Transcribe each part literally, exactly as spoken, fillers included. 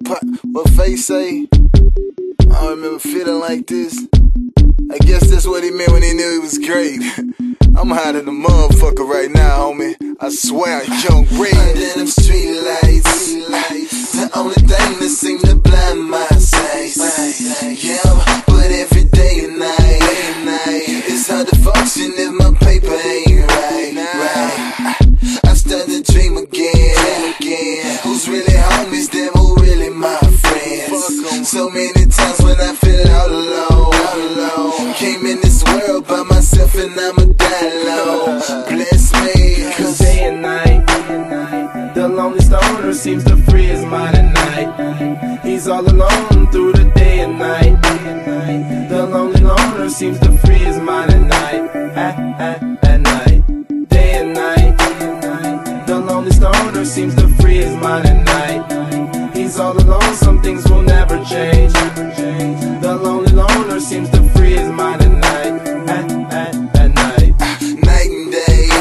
pop, what Face say? I don't remember feeling like this. I guess that's what he meant when he knew he was great. I'm hot in the motherfucker right now, homie. I swear, young red. Under them street lights, the only thing that seemed to blind my sight. Yeah, but every day and night, it's hard to function if my paper ain't right. Right. I start to dream again, again. Who's really homies, them who really my friends? So many times when I feel all alone, all alone. Came in this world by myself and I'ma die alone. Bless me, cause day and night, the lonely stoner seems to free his mind at night. He's all alone through the day and night. The lonely loner seems to free his mind at night. At, at, at night, day and night. The lonely stoner seems to free his mind at night. He's all alone, some things will never change. The lonely loner seems to free his mind at night. At, at, at night. Night and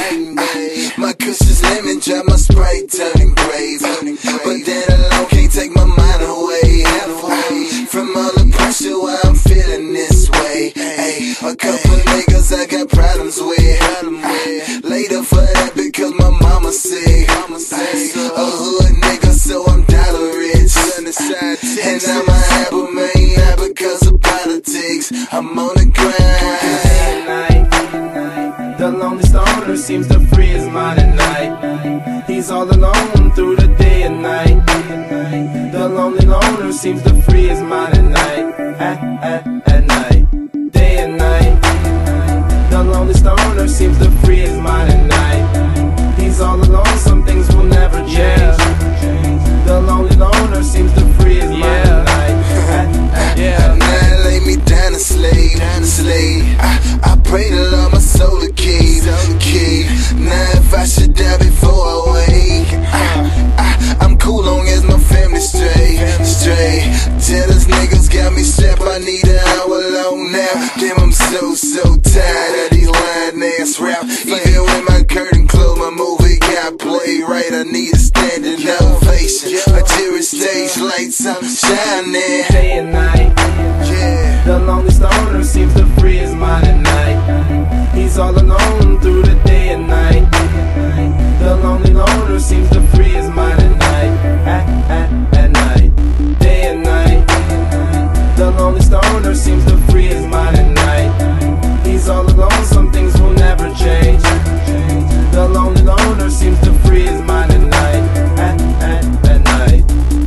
day, my cushion's lemon, drive my Sprite turning gray. But that alone can't take my mind away, halfway from all the pressure why I'm feeling this way. Hey, a couple niggas I got problems with. Later for that because my mama sick. A hood nigga, so I'm dollar rich. And I'm a apple man, not because of politics. I'm on the grind. Day and night, the lonely stoner seems to free his mind at night. He's all alone through the day and night. The lonely loner seems to free his mind at night. At, at, at night, day and night. The lonely stoner seems to free his mind at night. He's all alone, some things will never change. The lonely loner seems to free his mind at night. At, at, yeah. Now lay me down to sleep, down to sleep. I, I pray to Lord my soul to keep, keep. Now if I should die before I wake, I, I, I'm cool long as my family straight, straight. Tell those niggas got me strapped, I need an hour long now. Damn, I'm so, so tired of these lying ass rap. Even when my curtain closed, my movie got played right. I need a standing ovation, a cheery stage lights, I'm shining. Day and night, yeah. The lonely stoner seems to free his mind at night. He's all alone through the day and night. The lonely loner seems to free his mind at night. At, at, at night, day and night. The lonely stoner seems to free his mind at night. He's all alone, some things will never change. The lonely loner seems to free his mind at night. At, at, at night.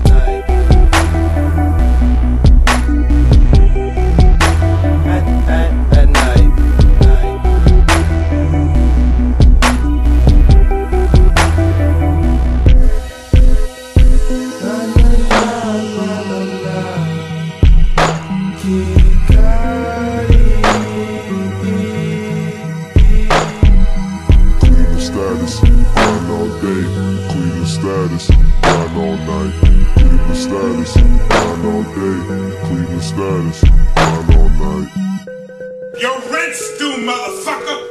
Status, grind all night. Cleveland status, grind all day. Cleveland status, grind all night. Your rent's due, motherfucker!